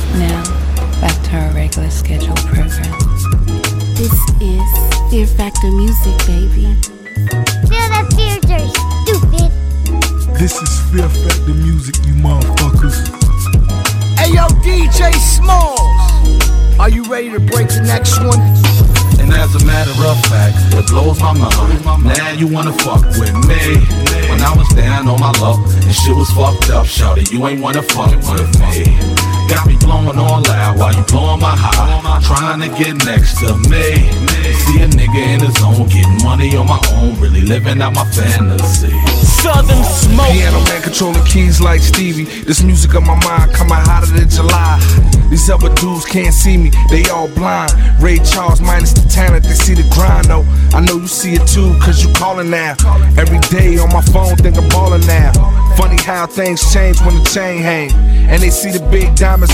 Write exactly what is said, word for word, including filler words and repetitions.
Now, back to our regular scheduled program. This is Fear Factor Music, baby. Feel that fear, dirty stupid. This is Fear Factor Music, you motherfuckers. Hey yo, D J Smalls, are you ready to break the next one? And as a matter of fact, it blows my mind. Now you wanna fuck with me. When I was down on my luck and shit was fucked up, shawty, you ain't wanna fuck with me. Got me blowing all loud while you blowing my high, trying to get next to me. See a nigga in his zone, getting money on my own, really living out my fantasy. Southern Smoke. Piano man controlling keys like Stevie. This music on my mind coming hotter than July. These other dudes can't see me, they all blind. Ray Charles minus the talent, they see the grind though. I know you see it too, cause you calling now. Every day on my phone, think I'm ballin' now. Funny how things change when the chain hang. And they see the big diamonds